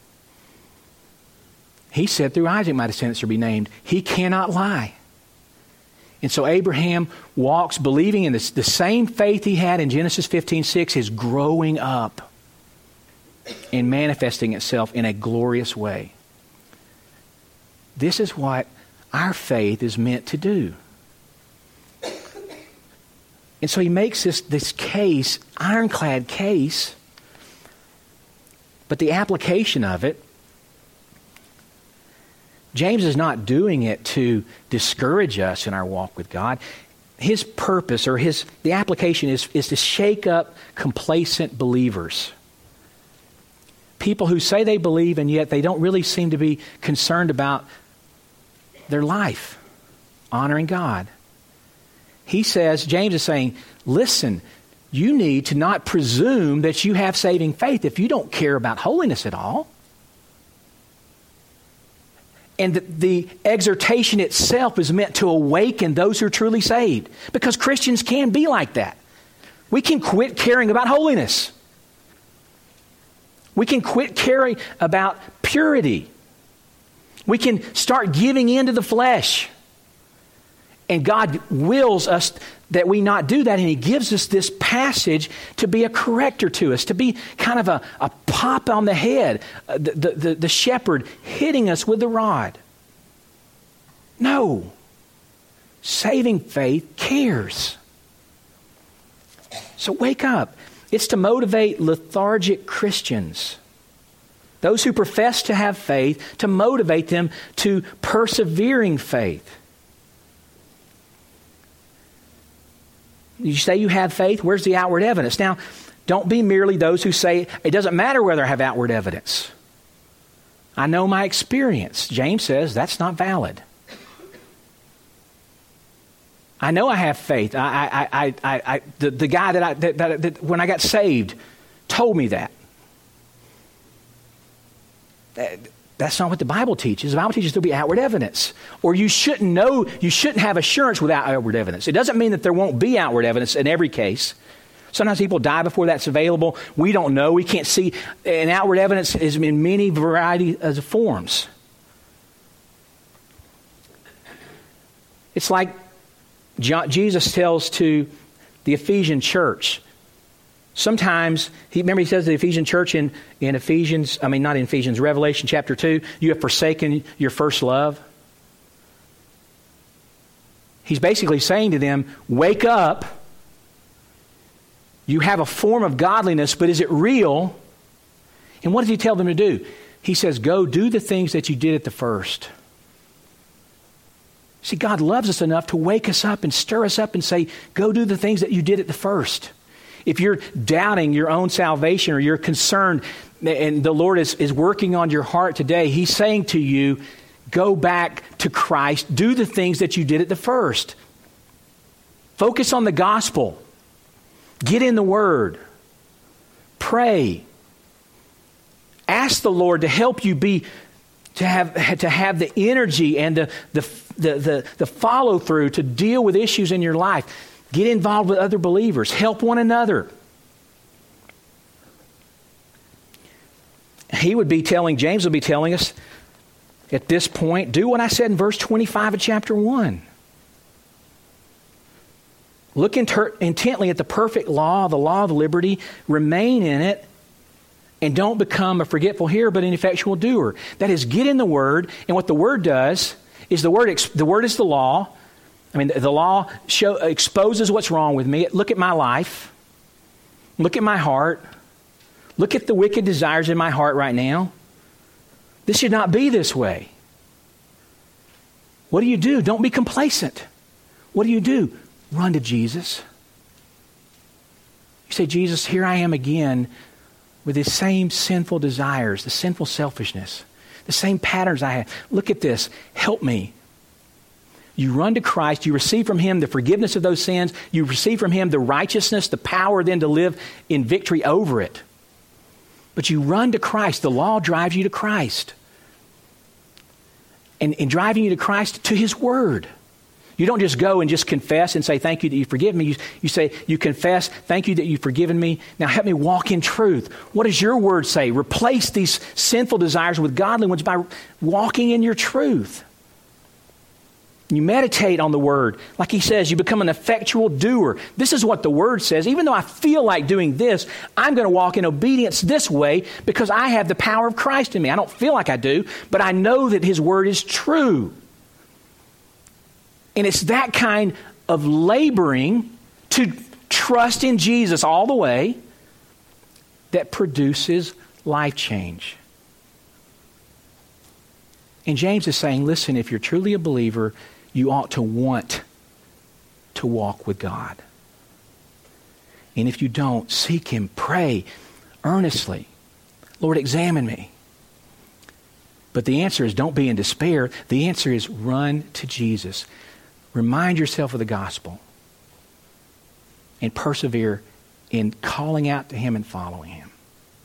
He said, through Isaac my descendants shall be named. He cannot lie. And so Abraham walks believing in this, the same faith he had in Genesis fifteen six is growing up and manifesting itself in a glorious way. This is what our faith is meant to do. And so he makes this, this case, ironclad case, but the application of it, James is not doing it to discourage us in our walk with God. His purpose or his the application is, is to shake up complacent believers. People who say they believe and yet they don't really seem to be concerned about their life, honoring God. He says, James is saying, listen, you need to not presume that you have saving faith if you don't care about holiness at all. And the, the exhortation itself is meant to awaken those who are truly saved. Because Christians can be like that. We can quit caring about holiness. We can quit caring about purity. We can start giving in to the flesh. And God wills us that we not do that. And He gives us this passage to be a corrector to us, to be kind of a, a pop on the head, uh, the, the, the shepherd hitting us with the rod. No. Saving faith cares. So wake up. It's to motivate lethargic Christians, those who profess to have faith, to motivate them to persevering faith. You say you have faith, where's the outward evidence? Now, don't be merely those who say, it doesn't matter whether I have outward evidence. I know my experience. James says that's not valid. I know I have faith. I, I, I, I, I the, the guy that I, that, that, that when I got saved told me that. that. That's not what the Bible teaches. The Bible teaches there'll be outward evidence. Or you shouldn't know, you shouldn't have assurance without outward evidence. It doesn't mean that there won't be outward evidence in every case. Sometimes people die before that's available. We don't know. We can't see. And outward evidence is in many varieties of forms. It's like John, Jesus tells to the Ephesian church. Sometimes, he, remember he says to the Ephesian church in, in Ephesians, I mean not in Ephesians, Revelation chapter two, you have forsaken your first love. He's basically saying to them, wake up. You have a form of godliness, but is it real? And what does he tell them to do? He says, go do the things that you did at the first. See, God loves us enough to wake us up and stir us up and say, go do the things that you did at the first. If you're doubting your own salvation or you're concerned and the Lord is, is working on your heart today, He's saying to you, go back to Christ. Do the things that you did at the first. Focus on the gospel. Get in the Word. Pray. Ask the Lord to help you be, to have, to have the energy and the, the, the, the, the follow through to deal with issues in your life. Get involved with other believers. Help one another. He would be telling, James would be telling us at this point, do what I said in verse twenty-five of chapter one. Look inter- intently at the perfect law, the law of liberty. Remain in it. And don't become a forgetful hearer, but an effectual doer. That is, get in the Word. And what the Word does is the Word, ex- the Word is the law. I mean, the law show, exposes what's wrong with me. Look at my life. Look at my heart. Look at the wicked desires in my heart right now. This should not be this way. What do you do? Don't be complacent. What do you do? Run to Jesus. You say, Jesus, here I am again with the same sinful desires, the sinful selfishness, the same patterns I have. Look at this. Help me. You run to Christ. You receive from Him the forgiveness of those sins. You receive from Him the righteousness, the power then to live in victory over it. But you run to Christ. The law drives you to Christ. And in driving you to Christ, to His Word. You don't just go and just confess and say, thank you that you forgive me. You, you say, you confess, thank you that you've forgiven me. Now help me walk in truth. What does your Word say? Replace these sinful desires with godly ones by walking in your truth. You meditate on the Word. Like he says, you become an effectual doer. This is what the Word says. Even though I feel like doing this, I'm going to walk in obedience this way because I have the power of Christ in me. I don't feel like I do, but I know that His Word is true. And it's that kind of laboring to trust in Jesus all the way that produces life change. And James is saying, listen, if you're truly a believer, you ought to want to walk with God. And if you don't, seek Him, pray earnestly. Lord, examine me. But the answer is don't be in despair. The answer is run to Jesus. Remind yourself of the gospel. And persevere in calling out to Him and following Him.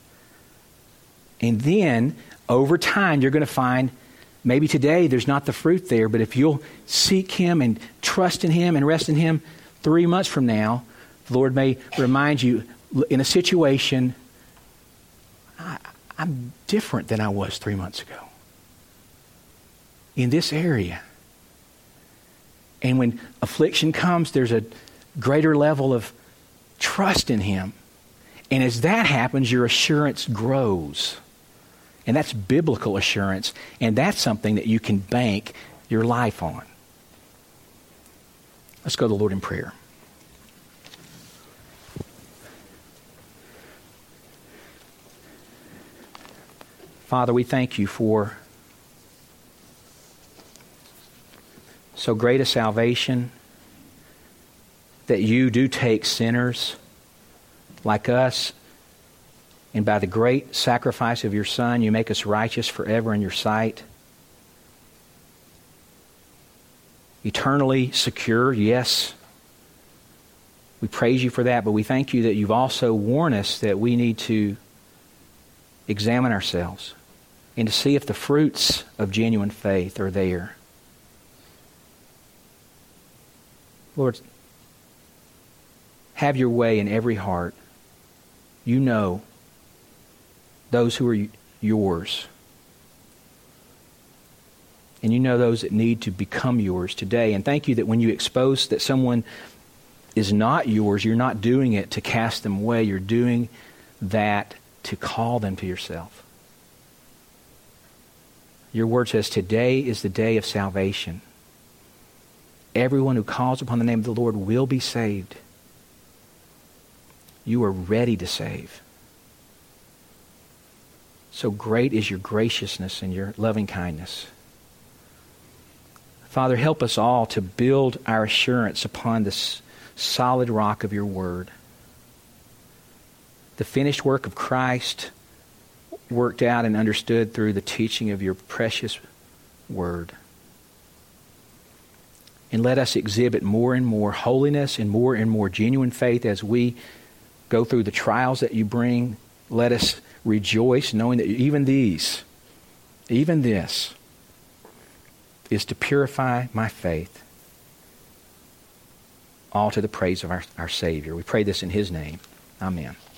And then, over time, you're going to find, maybe today there's not the fruit there, but if you'll seek Him and trust in Him and rest in Him, three months from now, the Lord may remind you, in a situation, I, I'm different than I was three months ago. In this area. And when affliction comes, there's a greater level of trust in Him. And as that happens, your assurance grows. And that's biblical assurance. And that's something that you can bank your life on. Let's go to the Lord in prayer. Father, we thank you for so great a salvation, that you do take sinners like us, and by the great sacrifice of your Son, you make us righteous forever in your sight. Eternally secure, yes. We praise you for that, but we thank you that you've also warned us that we need to examine ourselves and to see if the fruits of genuine faith are there. Lord, have your way in every heart. You know those who are yours. And you know those that need to become yours today. And thank you that when you expose that someone is not yours, you're not doing it to cast them away. You're doing that to call them to yourself. Your word says today is the day of salvation. Everyone who calls upon the name of the Lord will be saved. You are ready to save. So great is your graciousness and your loving kindness. Father, help us all to build our assurance upon this solid rock of your word. The finished work of Christ, worked out and understood through the teaching of your precious word. And let us exhibit more and more holiness and more and more genuine faith as we go through the trials that you bring. Let us rejoice knowing that even these, even this, is to purify my faith, all to the praise of our, our Savior. We pray this in His name. Amen.